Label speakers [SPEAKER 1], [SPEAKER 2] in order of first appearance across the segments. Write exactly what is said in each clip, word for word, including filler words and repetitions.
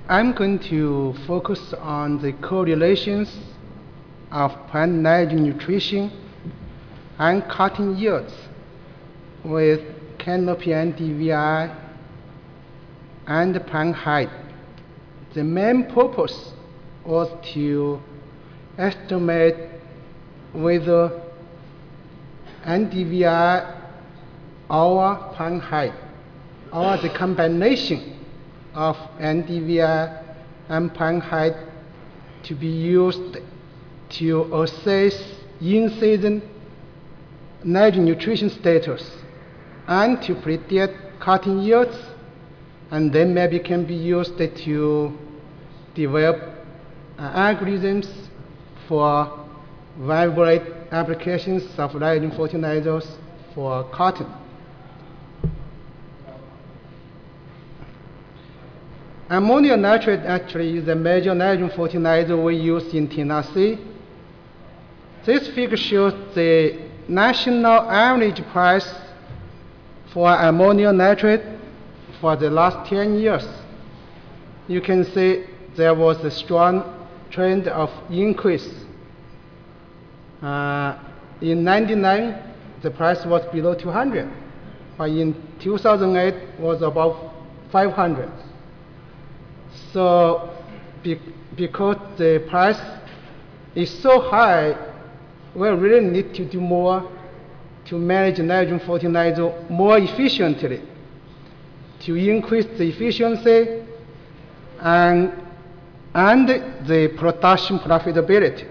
[SPEAKER 1] I'm going to focus on the correlations of plant nitrogen nutrition and cutting yields with canopy N D V I and plant height. The main purpose was to estimate whether N D V I or plant height or the combination of N D V I and plant height to be used to assess in-season nitrogen nutrition status and to predict cutting yields, and then maybe can be used to develop uh, algorithms for variable rate applications of nitrogen fertilizers for cotton. Ammonium nitrate actually is the major nitrogen fertilizer we use in Tennessee. This figure shows the national average price for ammonium nitrate for the last ten years. You can see there was a strong trend of increase. Uh, in ninety-nine, the price was below two hundred, but in two thousand eight was about five hundred. So, be, because the price is so high, we really need to do more to manage nitrogen fertilizer more efficiently, to increase the efficiency and, and the production profitability.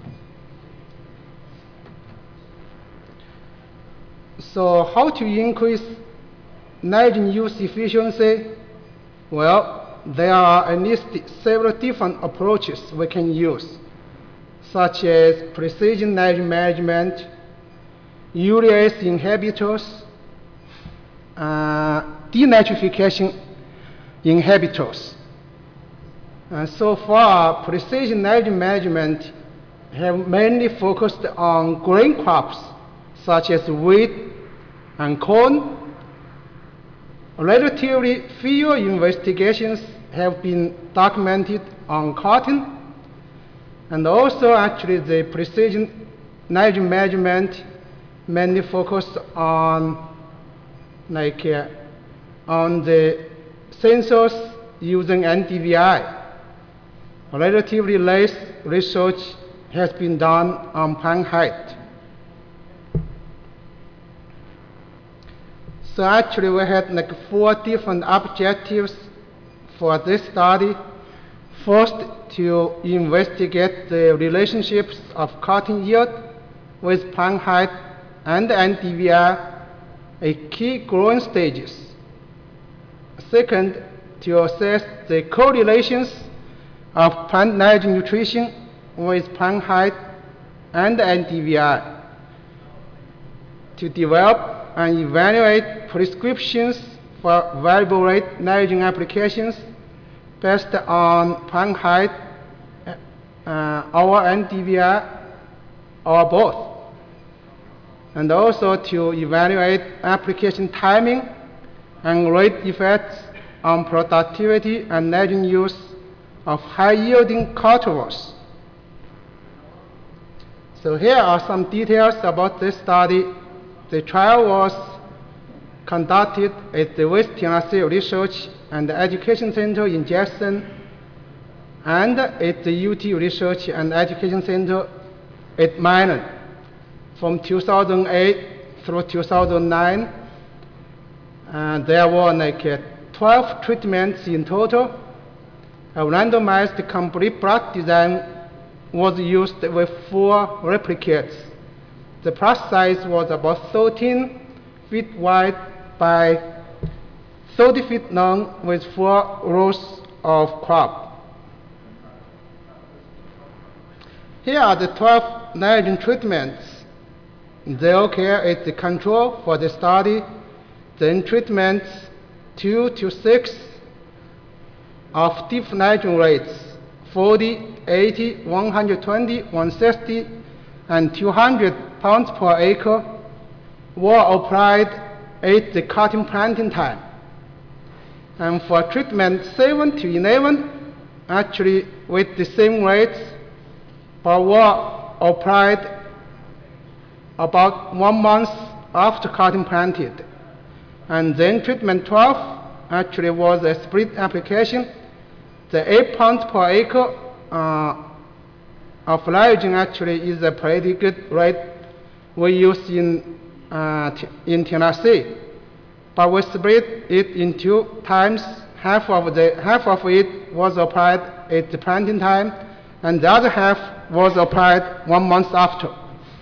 [SPEAKER 1] So how to increase nitrogen use efficiency? Well, there are at least several different approaches we can use, such as precision nitrogen management, urease inhibitors, uh, denitrification inhibitors. And so far, precision nitrogen management have mainly focused on grain crops, such as wheat and corn. Relatively few investigations have been documented on cotton, and also actually the precision nitrogen management mainly focused on like uh, on the sensors using N D V I. Relatively less research has been done on plant height. So actually we had like four different objectives for this study. First, to investigate the relationships of cotton yield with plant height and N D V I at key growing stages. Second, to assess the correlations of plant nitrogen nutrition with plant height and N D V I. To develop and evaluate prescriptions for variable rate nitrogen applications based on plant height uh, or N D V I or both. And also to evaluate application timing and rate effects on productivity and nitrogen use of high-yielding cultivars. So here are some details about this study. The trial was conducted at the West Tennessee Research and Education Center in Jackson and at the U T Research and Education Center at Minot from two thousand eight through two thousand nine. And there were like uh, twelve treatments in total. A randomized complete block design was used with four replicates. The plot size was about thirteen feet wide by thirty feet long with four rows of crop. Here are the twelve nitrogen treatments. They occur as the control for the study. Then treatments two to six of different nitrogen rates, forty, eighty, one hundred twenty, one hundred sixty, and two hundred pounds per acre were applied at the cotton planting time. And for treatment seven to eleven, actually with the same rates, but were applied about one month after cotton planted. And then treatment twelve actually was a split application. The eight pounds per acre uh, of nitrogen actually is a pretty good rate we use in, uh, in Tennessee. But we split it in two times. Half of, the, half of it was applied at the planting time, and the other half was applied one month after.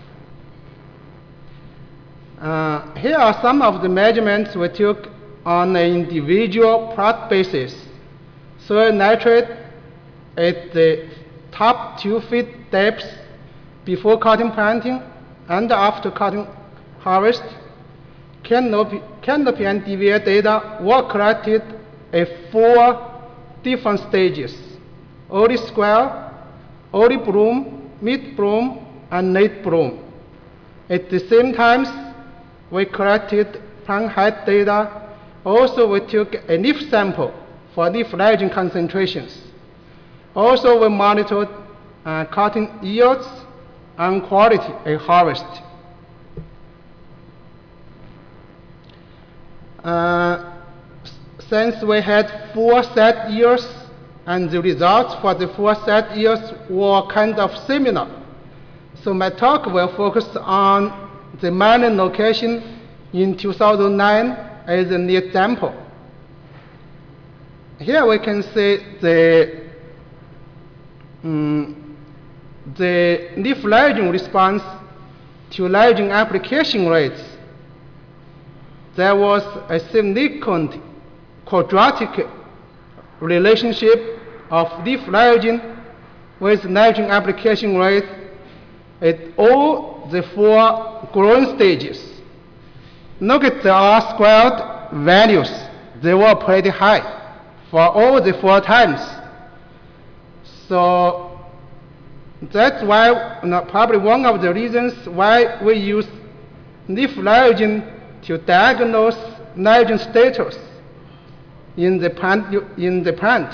[SPEAKER 1] Uh, here are some of the measurements we took on an individual plot basis. Soil nitrate at the top two feet depth before cotton planting and after cotton harvest. Canopy, canopy and D V A data were collected at four different stages: early square, early bloom, mid bloom, and late bloom. At the same time, we collected plant height data. Also, we took a leaf sample for leaf nitrogen concentrations. Also, we monitored uh, cotton yields and quality at harvest. Uh, since we had four set years, and the results for the four set years were kind of similar, so my talk will focus on the mining location in two thousand nine as an example. Here we can see the, um, the leaf nitrogen response to nitrogen application rates. There was a significant quadratic relationship of leaf nitrogen with nitrogen application rate at all the four growing stages. Look at the R squared values. They were pretty high for all the four times. So that's why, you know, probably one of the reasons why we use leaf nitrogen to diagnose nitrogen status in the plant. In the plant.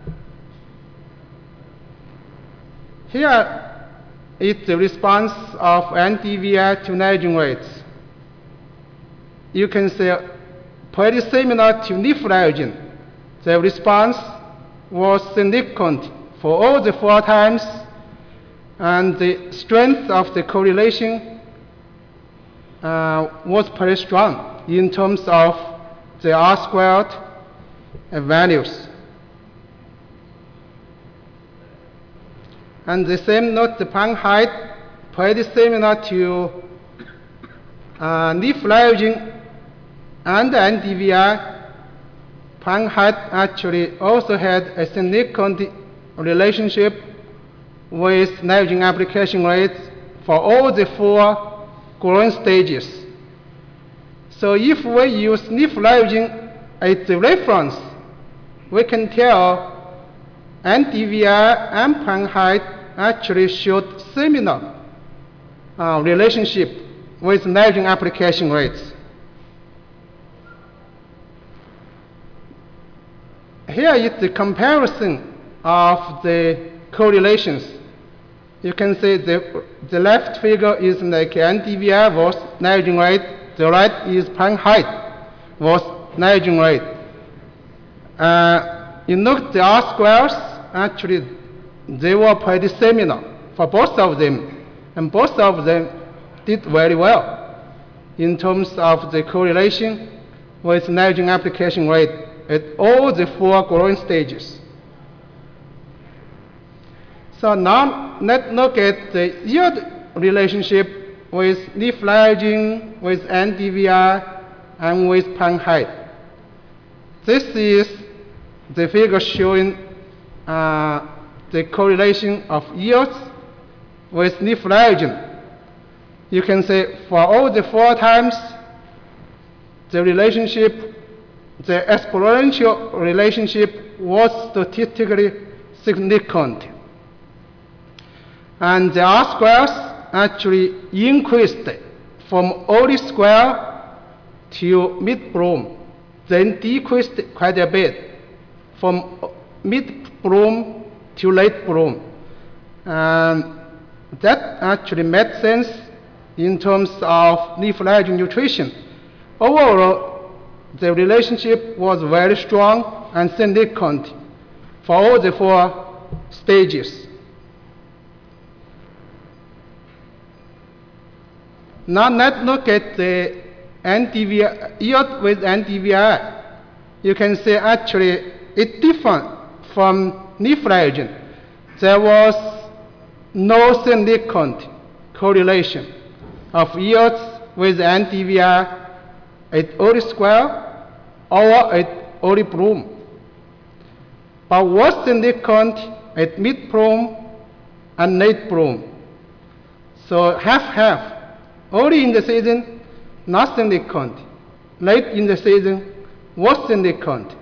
[SPEAKER 1] Here is the response of N D V I to nitrogen rates. You can see pretty similar to leaf nitrogen. The response was significant for all the four times, and the strength of the correlation uh, was pretty strong in terms of the R squared uh, values. And the same note, the plant height, pretty similar to uh, leaf nitrogen and N D V I. Plant height actually also had a significant relationship with nitrogen application rates for all the four growing stages. So if we use leaf nitrogen as the reference, we can tell N D V I and plant height actually showed similar uh, relationship with nitrogen application rates. Here is the comparison of the correlations. You can see the, the left figure is like N D V I was nitrogen rate, the right is plant height was nitrogen rate. Uh, you look at the R squares, actually they were pretty similar for both of them, and both of them did very well in terms of the correlation with nitrogen application rate at all the four growing stages. So now let's look at the yield relationship with leaf nitrogen, with N D V I, and with plant height. This is the figure showing uh, the correlation of yields with leaf nitrogen. You can say for all the four times, the relationship, the exponential relationship was statistically significant. And the R squares actually increased from early square to mid bloom, then decreased quite a bit from mid bloom to late bloom. And that actually made sense in terms of leaf-lighting nutrition. Overall, the relationship was very strong and significant for all the four stages. Now let's look at the N D V I, yield with N D V I. You can see actually it different from leaf-lighting. There was no significant correlation of yields with N D V I at early square or at early bloom. But was significant at mid bloom and late bloom. So half-half. Early in the season, not significant. Late in the season, was significant.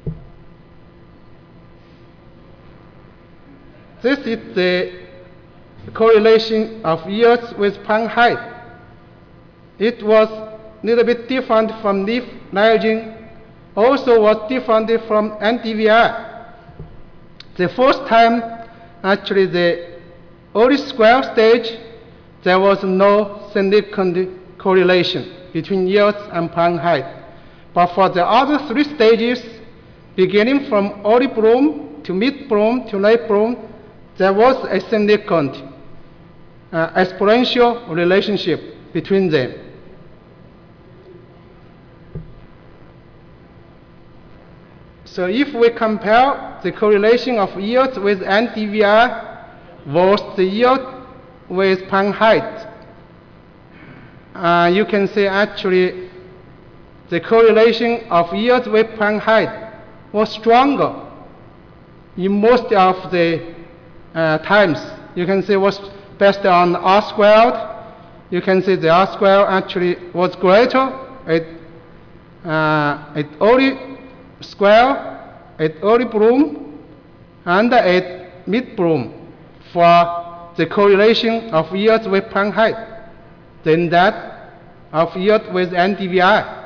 [SPEAKER 1] This is the correlation of yields with plant height. It was a little bit different from leaf lighting, also was different from N D V I. The first time, actually the early square stage, there was no significant correlation between yields and plant height. But for the other three stages, beginning from early bloom to mid bloom to late bloom, there was a significant uh, exponential relationship between them. So if we compare the correlation of yields with N D V I versus the yield with plant height, uh, you can see actually the correlation of yields with plant height was stronger in most of the uh, times. You can see was based on R squared. You can see the R squared actually was greater at, uh, at early square, at early bloom, and at mid bloom for the correlation of yields with plant height than that of yield with N D V I.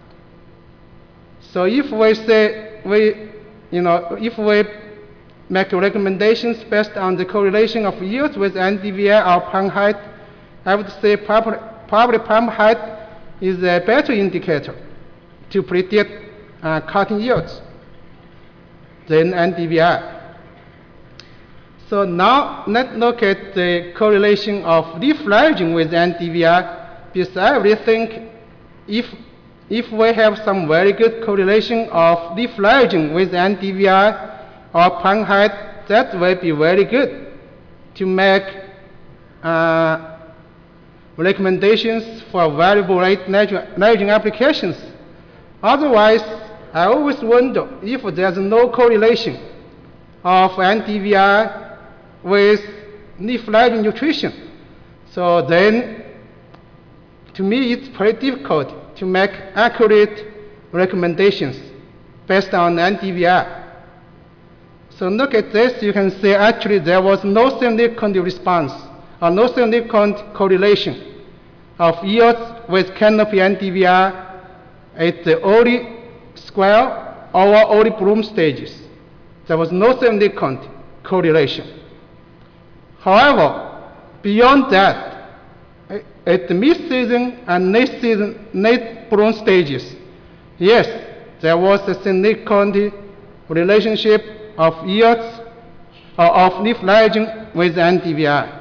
[SPEAKER 1] So if we say we, you know, if we make recommendations based on the correlation of yields with N D V I or plant height, I would say probably, probably plant height is a better indicator to predict uh, cutting yields than N D V I. So now let's look at the correlation of leaf lighting with N D V I, because I really think if, if we have some very good correlation of leaf lighting with N D V I or plant height, that will be very good to make uh, recommendations for variable rate lighting applications. Otherwise, I always wonder if there's no correlation of N D V I with leaf lighting nutrition. So then, to me, it's pretty difficult to make accurate recommendations based on N D V I. So look at this, you can see actually there was no significant response or no significant correlation of yields with canopy N D V I at the early square or early bloom stages. There was no significant correlation. However, beyond that, at the mid-season and late season, late bloom stages, yes, there was a significant relationship of yields or of leaf lighting with N D V I.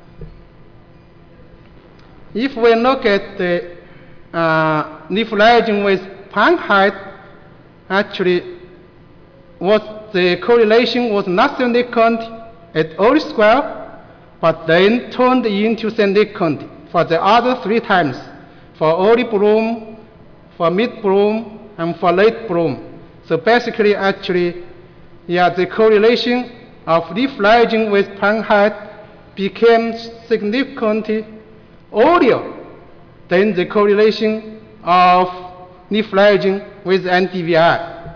[SPEAKER 1] If we look at the uh, leaf lighting with plant height, actually, was the correlation was not significant at early square, but then turned into significant for the other three times, for early bloom, for mid bloom, and for late bloom. So basically, actually, yeah, the correlation of leaf lighting with plant height became significantly earlier than the correlation of leaf lighting with N D V I.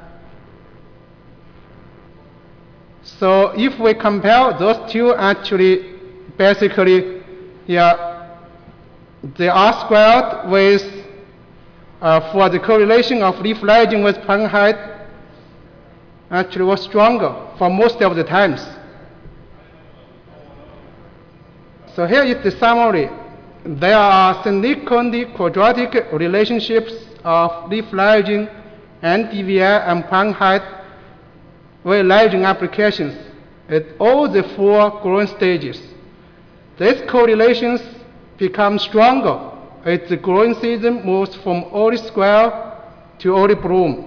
[SPEAKER 1] So if we compare those two, actually, basically, yeah, the R squared with, uh, for the correlation of leaf lighting with plant height, actually was stronger for most of the times. So here is the summary. There are significantly quadratic relationships of leaf lighting, N D V I, and plant height with lighting applications at all the four growing stages. These correlations become stronger as the growing season moves from early square to early bloom.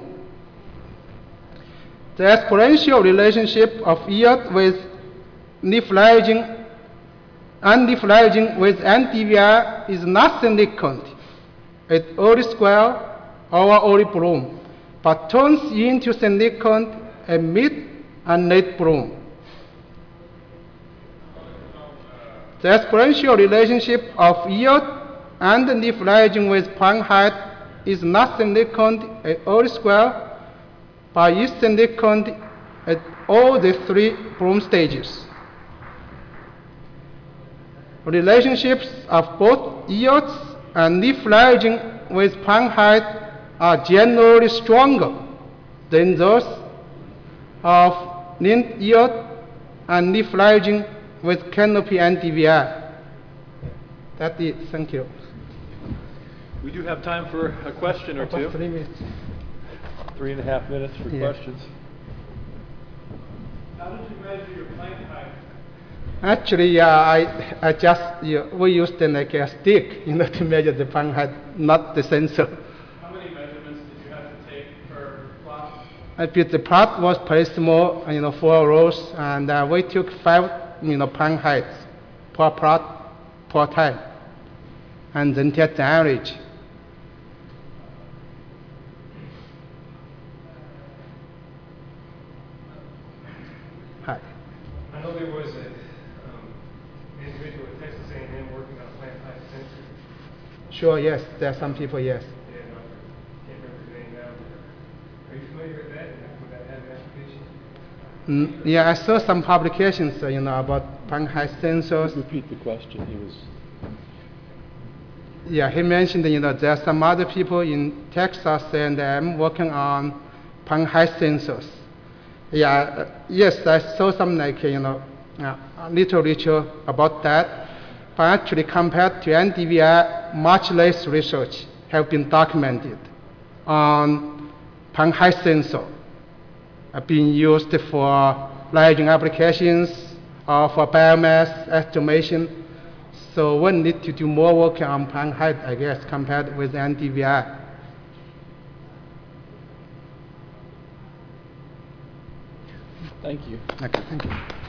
[SPEAKER 1] The exponential relationship of yield with leaf lighting and leaf lighting with N D V I is not significant at early square or early bloom, but turns into significant at mid and late bloom. The exponential relationship of yield and leaf lighting with plant height is not significant at early square, but is significant at all the three bloom stages. Relationships of both yields and leaf lighting with plant height are generally stronger than those of linear yield and leaf lighting with canopy N D V I. That's it. Thank you.
[SPEAKER 2] We do have time for a question or two.
[SPEAKER 1] Three minutes.
[SPEAKER 2] Three and a half minutes for
[SPEAKER 1] Yeah.
[SPEAKER 2] questions.
[SPEAKER 3] How did you measure your plant height?
[SPEAKER 1] Actually, yeah, I, I just, yeah, we used uh, like a stick, you know, to measure the plant height, not the sensor.
[SPEAKER 3] How many measurements did you have to take per plot?
[SPEAKER 1] I built the plot was pretty small, you know, four rows, and uh, we took five, you know, plant heights per plot per time, and then take the average. Hi.
[SPEAKER 4] I know there was a um, individual at Texas A and M working on a plant height sensor.
[SPEAKER 1] Sure, yes, there are some people, yes.
[SPEAKER 4] Yeah, no, I can't remember his name now. Are you familiar with that? Would that have an application?
[SPEAKER 1] Mm, yeah, I saw some publications, uh, you know, about plant height sensors.
[SPEAKER 2] Repeat the question. He was.
[SPEAKER 1] Yeah, he mentioned, you know, there are some other people in Texas A and M working on plant height sensors. Yeah, uh, yes, I saw some like, you know, uh, literature about that. But actually, compared to N D V I, much less research have been documented on plant height sensor uh, being used for lighting applications or for biomass estimation. So we need to do more work on plant height, I guess, compared with N D V I.
[SPEAKER 2] Thank you.
[SPEAKER 1] Okay, thank you.